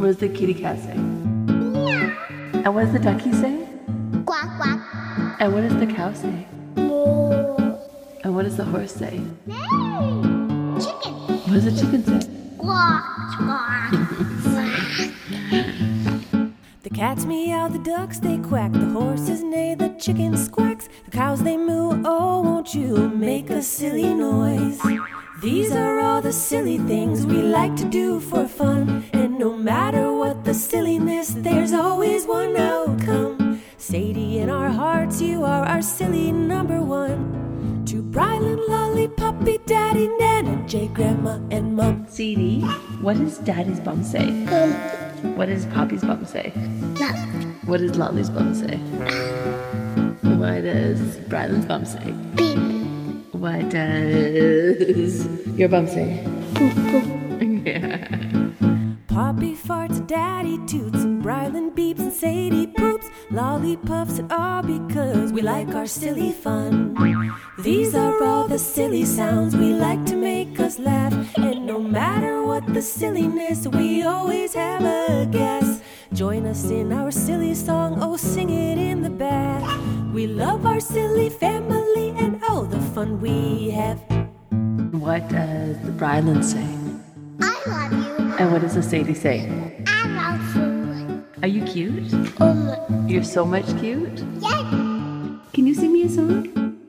What does the kitty cat say? Meow. And what does the ducky say? Quack, quack. And what does the cow say? Moo. And what does the horse say? Neigh. Chicken. What does the chicken say? Squawk, squawk. The cats meow, the ducks they quack, the horses neigh, the chicken squawks, the cows they moo. Oh, won't you make a silly noise? These are all the silly things we like to do for fun. And no matter what the silliness, there's always one outcome. Sadie, in our hearts, you are our silly number one. To Brylan, Lolly, Puppy, Daddy, Nana, Jay, Grandma, and Mum. CD, what does Daddy's bum say? What does Poppy's bum say? What does Lolly's bum say? What does Brylan's bum say? Beep. What does your bum say? Poop, poop. Yeah. Poppy farts, Daddy toots, and Brylan beeps, and Sadie poops. Lolly puffs it all because we like our silly fun. These are all the silly sounds we like to make us laugh. And no matter what the silliness, we always have a guess. Join us in our silly song, oh sing it in the bath. We love our silly family and oh the fun we have. What does the Brylan say? I love you. And what does the Sadie say? I love you. Are you cute? Um, You're so much cute. yeah. Can you sing me a song?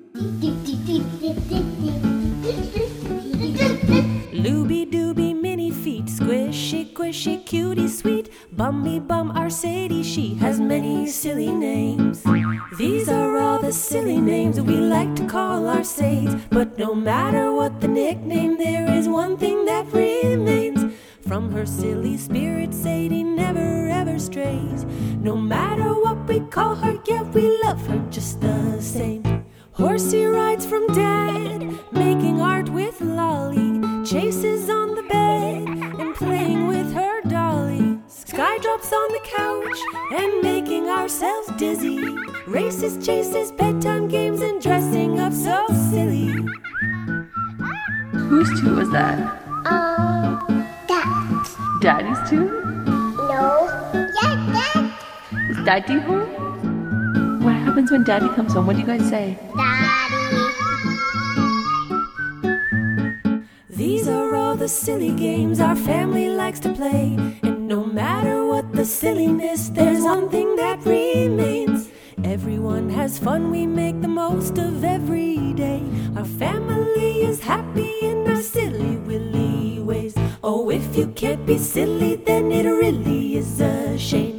Looby dooby mini feet, squishy squishy cutie sweet. Bummy bum our Sadie, she has many silly names. These are all the silly names we like to call our Sades. But no matter what the nickname, there is one thing that remains. From her silly spirit, Sadie never ever strays. No matter what we call her, yeah, we love her just the same. Horsey rides from Dad, making art with Lolly. Chases on the bed and playing with her dolly. Sky drops on the couch and making ourselves dizzy. Races, chases, bedtime games, and dressing up so silly. Whose toot was that? That. Daddy's toot? No. Yeah, that. Is Daddy home? What happens when Daddy comes home? What do you guys say? Daddy. These are all the silly games our family likes to play. And no matter what the silliness, there's one thing that remains. Everyone has fun, we make the most of every day. Our family is happy in our silly willy ways. Oh, if you can't be silly, then it really is a shame.